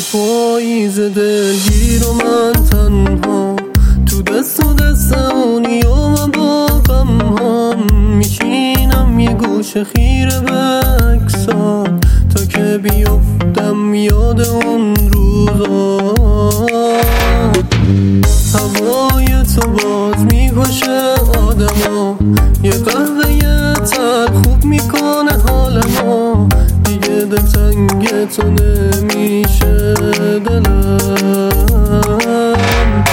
پاییز دلگیر و من تنها تو دست و دست اونی و من با غم هم میشینم یه گوشه خیره به عکسات تا که بیفتم یاد اون روزا. هوای تو باز میکشه آدما، یه قهوه یه تلخ خوب میکنه حالما، دیگه دلتنگ تو نمیشه دلم.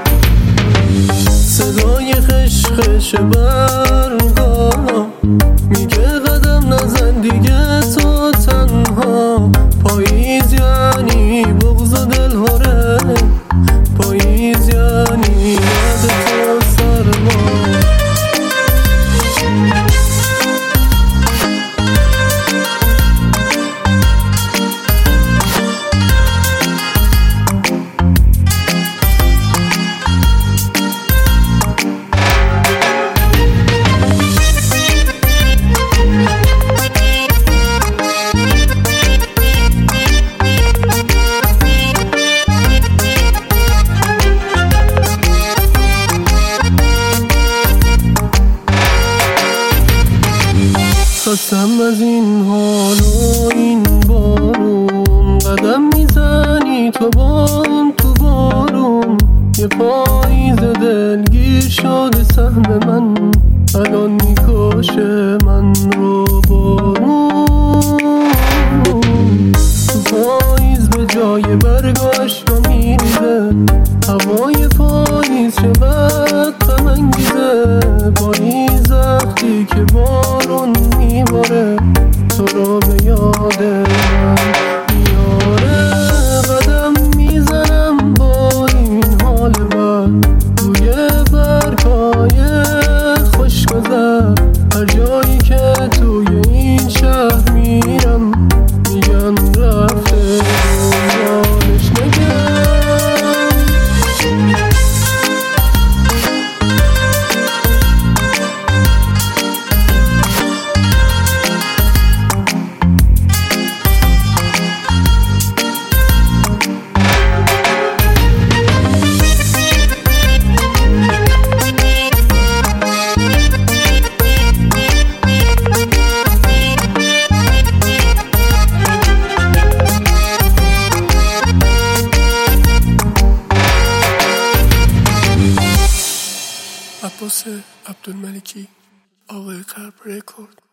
صدای خشخش برگا میگه قدم نزن دیگه تو تنها. پاییز یعنی بغض و دلهوره، پاییز یعنی یاد تو سرما. خستم از این حال و این بارون، قدم میزنی تو بارون تو بارون. یه پاییز دلگیر شده سهم من، الان میکشه من رو بارون. تو پاییز به جای برگاش و میریزه، هوای پاییز چقدر غم انگیزه. پاییز وقتی که بارون میباره تو رو به یاد من میاره. قدم میزنم با این حال بد روی برگای خوشگذر. هر جایی که توی این شهر میرم میگن رفته دنبالش نگم. عباس عبدالملکی، آقای قلب رکورد.